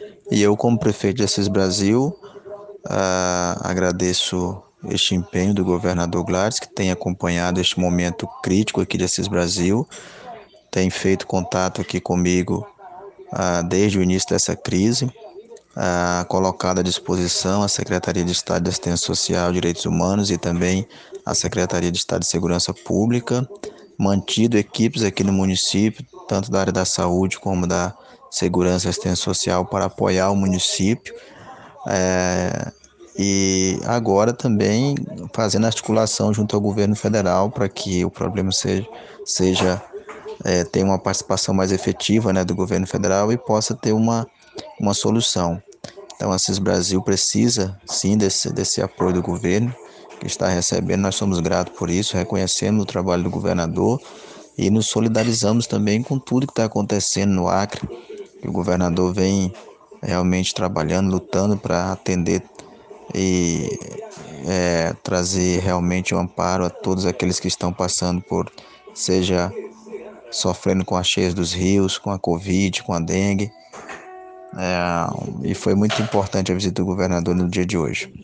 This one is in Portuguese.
E eu, como prefeito de Assis Brasil, agradeço este empenho do governador Gladys, que tem acompanhado este momento crítico aqui de Assis Brasil, tem feito contato aqui comigo desde o início dessa crise, colocado à disposição a Secretaria de Estado de Assistência Social e Direitos Humanos e também a Secretaria de Estado de Segurança Pública, mantido equipes aqui no município, tanto da área da saúde como da segurança e assistência social, para apoiar o município. E agora também fazendo articulação junto ao governo federal para que o problema tenha uma participação mais efetiva, né, do governo federal e possa ter uma solução. Então, Assis Brasil precisa sim desse apoio do governo que está recebendo. Nós somos gratos por isso, reconhecemos o trabalho do governador e nos solidarizamos também com tudo que está acontecendo no Acre, que o governador vem realmente trabalhando, lutando para atender e trazer realmente um amparo a todos aqueles que estão passando por, seja sofrendo com as cheias dos rios, com a Covid, com a dengue. E foi muito importante a visita do governador no dia de hoje.